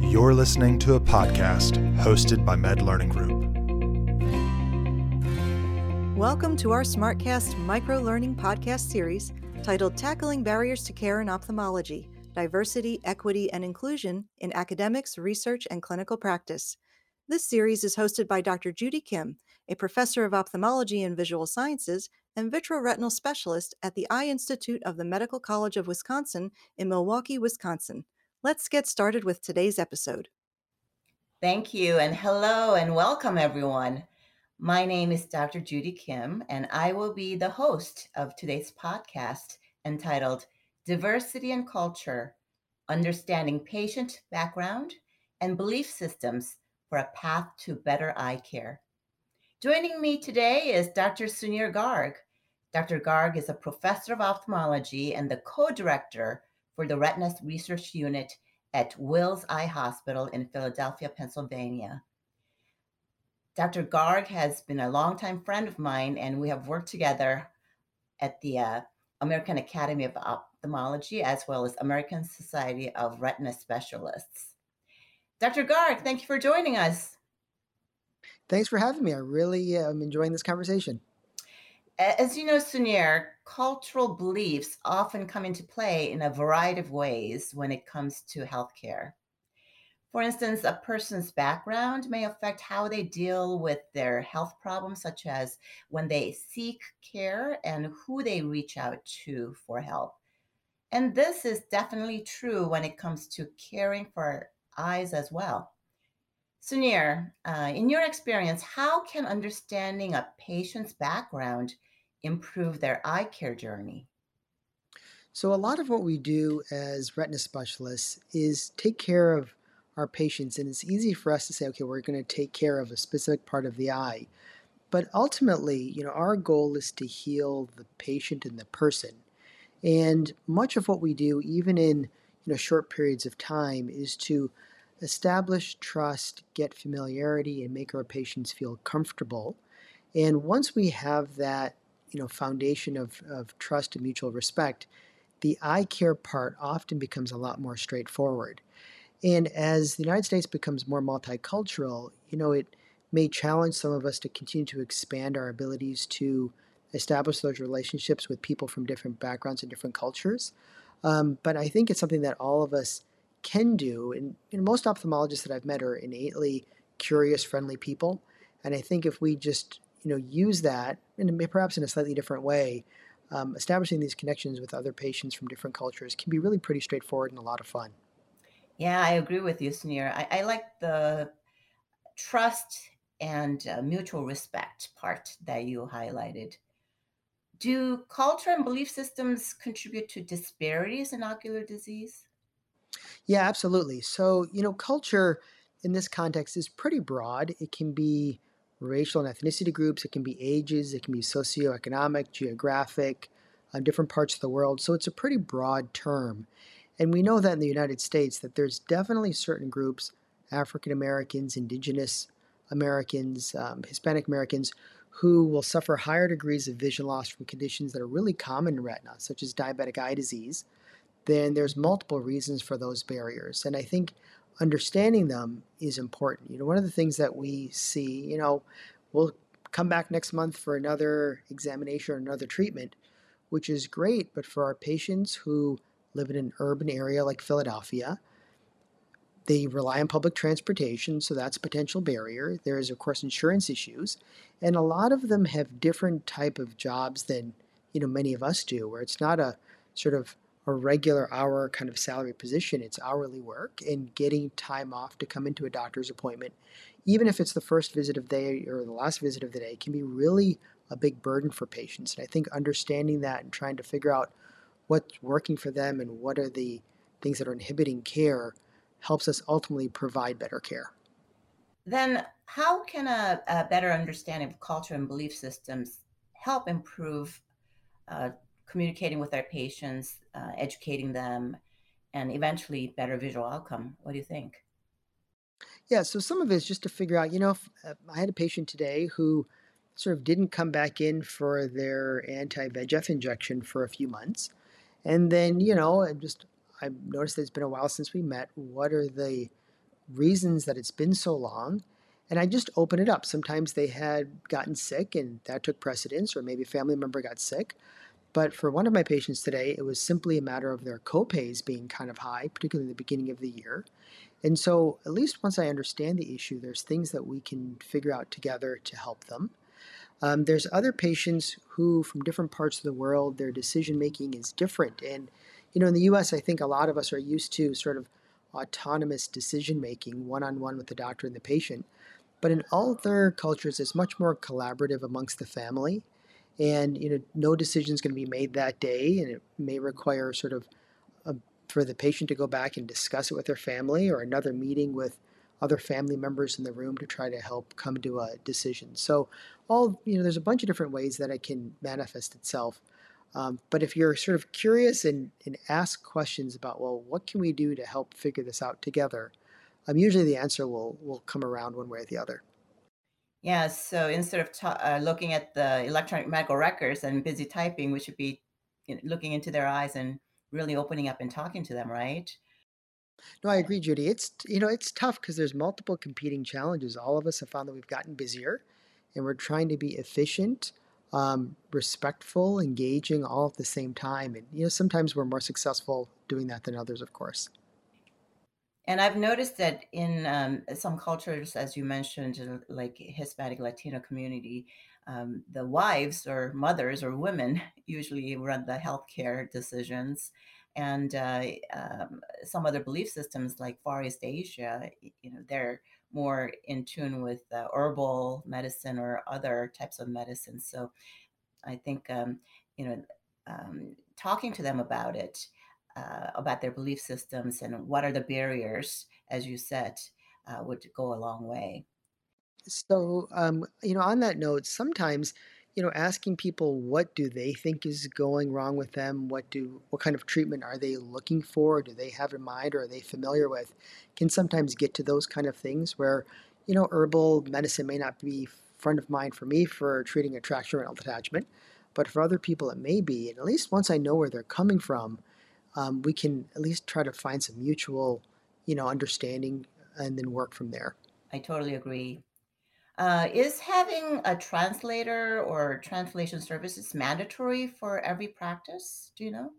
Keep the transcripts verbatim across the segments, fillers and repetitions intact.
You're listening to a podcast hosted by Med Learning Group. Welcome to our SmartCast micro-learning podcast series titled Tackling Barriers to Care in Ophthalmology, Diversity, Equity, and Inclusion in Academics, Research, and Clinical Practice. This series is hosted by Doctor Judy Kim, a professor of ophthalmology and visual sciences and vitreoretinal specialist at the Eye Institute of the Medical College of Wisconsin in Milwaukee, Wisconsin. Let's get started with today's episode. Thank you, and hello, and welcome, everyone. My name is Doctor Judy Kim, and I will be the host of today's podcast entitled Diversity and Culture, Understanding Patient Background and Belief Systems for a Path to Better Eye Care. Joining me today is Doctor Sunir Garg. Doctor Garg is a professor of ophthalmology and the co-director for the Retina Research Unit at Wills Eye Hospital in Philadelphia, Pennsylvania. Doctor Garg has been a longtime friend of mine, and we have worked together at the uh, American Academy of Ophthalmology as well as American Society of Retina Specialists. Doctor Garg, thank you for joining us. Thanks for having me. I really am um, enjoying this conversation. As you know, Sunir, cultural beliefs often come into play in a variety of ways when it comes to healthcare. For instance, a person's background may affect how they deal with their health problems, such as when they seek care and who they reach out to for help. And this is definitely true when it comes to caring for eyes as well. Sunir, uh, in your experience, how can understanding a patient's background improve their eye care journey? So a lot of what we do as retina specialists is take care of our patients, and it's easy for us to say, okay, we're going to take care of a specific part of the eye. But ultimately, you know, our goal is to heal the patient and the person. And much of what we do, even in you know short periods of time, is to establish trust, get familiarity, and make our patients feel comfortable. And once we have that you know foundation of, of trust and mutual respect, the eye care part often becomes a lot more straightforward. And as the United States becomes more multicultural, you know, it may challenge some of us to continue to expand our abilities to establish those relationships with people from different backgrounds and different cultures. Um, but I think it's something that all of us can do. And you know, most ophthalmologists that I've met are innately curious, friendly people. And I think if we just you know, use that, and perhaps in a slightly different way, um, establishing these connections with other patients from different cultures can be really pretty straightforward and a lot of fun. Yeah, I agree with you, Sunir. I, I like the trust and uh, mutual respect part that you highlighted. Do culture and belief systems contribute to disparities in ocular disease? Yeah, absolutely. So, you know, culture in this context is pretty broad. It can be racial and ethnicity groups, it can be ages, it can be socioeconomic, geographic, uh, different parts of the world. So it's a pretty broad term. And we know that in the United States that there's definitely certain groups, African Americans, Indigenous Americans, um, Hispanic Americans, who will suffer higher degrees of vision loss from conditions that are really common in retina, such as diabetic eye disease. Then there's multiple reasons for those barriers. And I think understanding them is important. You know, one of the things that we see, you know, we'll come back next month for another examination or another treatment, which is great, but for our patients who live in an urban area like Philadelphia, they rely on public transportation, so that's a potential barrier. There is, of course, insurance issues, and a lot of them have different type of jobs than, you know, many of us do, where it's not a sort of a regular hour kind of salary position. It's hourly work, and getting time off to come into a doctor's appointment, even if it's the first visit of the day or the last visit of the day, can be really a big burden for patients. And I think understanding that and trying to figure out what's working for them and what are the things that are inhibiting care helps us ultimately provide better care. Then how can a, a better understanding of culture and belief systems help improve uh, communicating with our patients, uh, educating them, and eventually better visual outcome? What do you think? Yeah, so some of it is just to figure out, you know, if, uh, I had a patient today who sort of didn't come back in for their anti-V E G F injection for a few months. And then, you know, I just, I noticed that it's been a while since we met. What are the reasons that it's been so long, and I just open it up. Sometimes they had gotten sick and that took precedence, or maybe a family member got sick. But for one of my patients today, it was simply a matter of their copays being kind of high, particularly in the beginning of the year. And so, at least once I understand the issue, there's things that we can figure out together to help them. Um, there's other patients who, from different parts of the world, their decision making is different. And, you know, in the U S, I think a lot of us are used to sort of autonomous decision making, one on one with the doctor and the patient. But in other cultures, it's much more collaborative amongst the family. And, you know, no decision is going to be made that day, and it may require sort of a, for the patient to go back and discuss it with their family, or another meeting with other family members in the room to try to help come to a decision. So, all you know, there's a bunch of different ways that it can manifest itself. Um, but if you're sort of curious and, and ask questions about, well, what can we do to help figure this out together? Um, usually the answer will will come around one way or the other. Yeah, so instead of ta- uh, looking at the electronic medical records and busy typing, we should be you know, looking into their eyes and really opening up and talking to them, right? No, I agree, Judy. It's you know it's tough because there's multiple competing challenges. All of us have found that we've gotten busier, and we're trying to be efficient, um, respectful, engaging, all at the same time. And you know sometimes we're more successful doing that than others, of course. And I've noticed that in um, some cultures, as you mentioned, uh, like Hispanic Latino community, um, the wives or mothers or women usually run the healthcare decisions. And uh, um, some other belief systems like Far East Asia, y- you know, they're more in tune with uh, herbal medicine or other types of medicine. So I think, um, you know, um, talking to them about it, uh, about their belief systems and what are the barriers, as you said, uh, would go a long way. So, um, you know, on that note, sometimes, you know, asking people what do they think is going wrong with them, what do, what kind of treatment are they looking for, do they have in mind, or are they familiar with, can sometimes get to those kind of things where, you know, herbal medicine may not be front of mind for me for treating a traction renal detachment, but for other people it may be. And at least once I know where they're coming from, um, we can at least try to find some mutual, you know, understanding and then work from there. I totally agree. Uh, is having a translator or translation services mandatory for every practice? Do you know?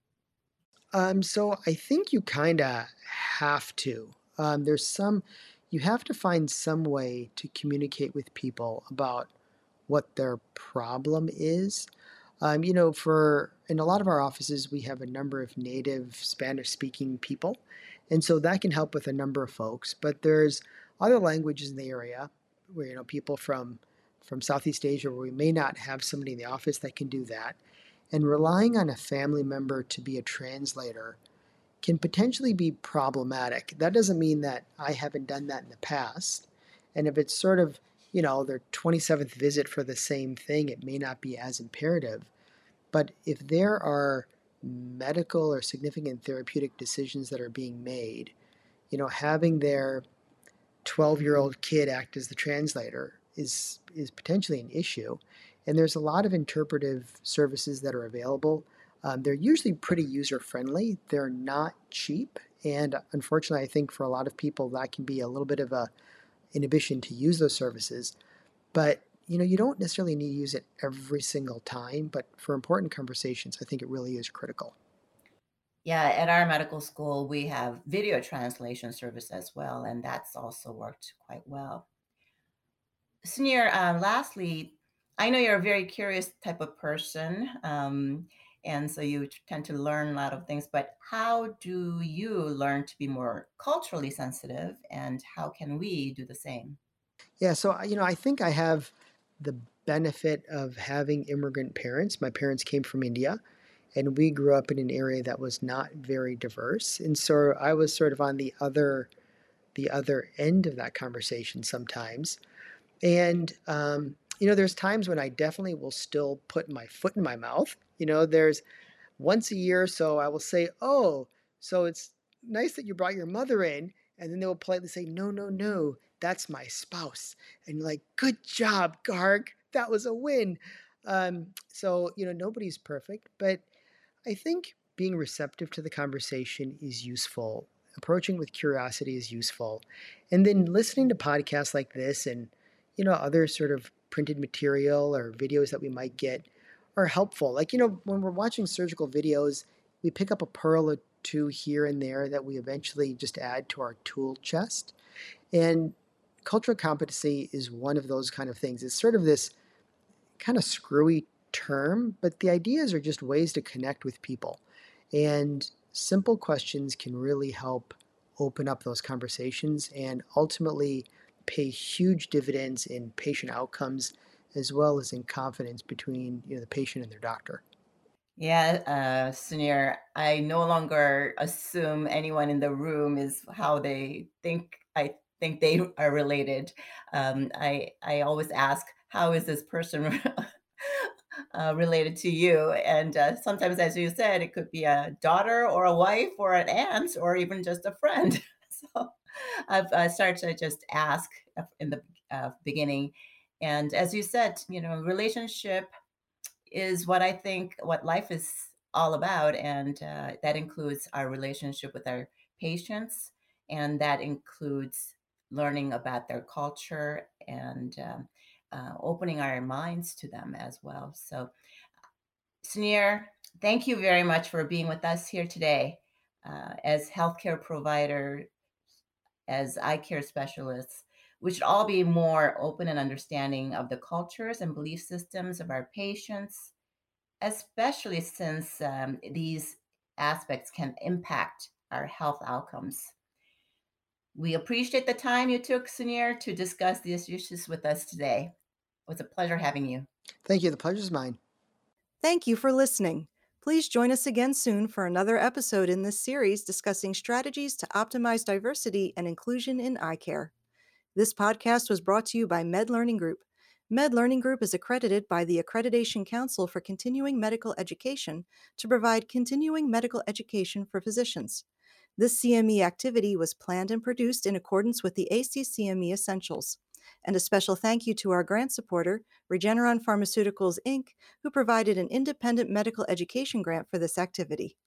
Um, so I think you kind of have to. Um, there's some, you have to find some way to communicate with people about what their problem is. Um, you know, for in a lot of our offices, we have a number of native Spanish speaking people. And so that can help with a number of folks. But there's other languages in the area where, you know, people from from Southeast Asia where we may not have somebody in the office that can do that. And relying on a family member to be a translator can potentially be problematic. That doesn't mean that I haven't done that in the past. And if it's sort of, you know, their twenty-seventh visit for the same thing, it may not be as imperative. But if there are medical or significant therapeutic decisions that are being made, you know, having their twelve year old kid act as the translator is is potentially an issue. And there's a lot of interpretive services that are available. Um, they're usually pretty user friendly. They're not cheap, and unfortunately, I think for a lot of people that can be a little bit of a inhibition to use those services. But you know, you don't necessarily need to use it every single time. But for important conversations, I think it really is critical. Yeah, at our medical school, we have video translation service as well, and that's also worked quite well. Sunir, uh, lastly, I know you're a very curious type of person, um, and so you tend to learn a lot of things, but how do you learn to be more culturally sensitive, and how can we do the same? Yeah, so I- you know, I think I have the benefit of having immigrant parents. My parents came from India, and we grew up in an area that was not very diverse, and so I was sort of on the other the other end of that conversation sometimes. And um, you know, there's times when I definitely will still put my foot in my mouth. You know, there's once a year or so I will say, "Oh, so it's nice that you brought your mother in," and then they will politely say, "No, no, no, that's my spouse." And you're like, "Good job, Garg, that was a win." Um, so you know, nobody's perfect, but I think being receptive to the conversation is useful. approaching with curiosity is useful. And then listening to podcasts like this and, you know, other sort of printed material or videos that we might get are helpful. Like, you know, when we're watching surgical videos, we pick up a pearl or two here and there that we eventually just add to our tool chest. And cultural competency is one of those kind of things. It's sort of this kind of screwy term, but the ideas are just ways to connect with people. And simple questions can really help open up those conversations and ultimately pay huge dividends in patient outcomes as well as in confidence between, you know, the patient and their doctor. Yeah, uh, Sunir, I no longer assume anyone in the room is how they think. I think they are related. Um, I I always ask, how is this person uh, related to you? And uh, sometimes, as you said, it could be a daughter or a wife or an aunt or even just a friend. So I've uh, started to just ask in the uh, beginning. And as you said, you know, relationship is what I think what life is all about. And uh, that includes our relationship with our patients, and that includes learning about their culture and um, uh, opening our minds to them as well. So, Sunir, thank you very much for being with us here today. Uh, as healthcare provider, as eye care specialists, we should all be more open and understanding of the cultures and belief systems of our patients, especially since um, these aspects can impact our health outcomes. We appreciate the time you took, Sunir, to discuss these issues with us today. It was a pleasure having you. Thank you. The pleasure's mine. Thank you for listening. Please join us again soon for another episode in this series discussing strategies to optimize diversity and inclusion in eye care. This podcast was brought to you by Med Learning Group. Med Learning Group is accredited by the Accreditation Council for Continuing Medical Education to provide continuing medical education for physicians. This C M E activity was planned and produced in accordance with the A C C M E Essentials. And a special thank you to our grant supporter, Regeneron Pharmaceuticals, Incorporated, who provided an independent medical education grant for this activity.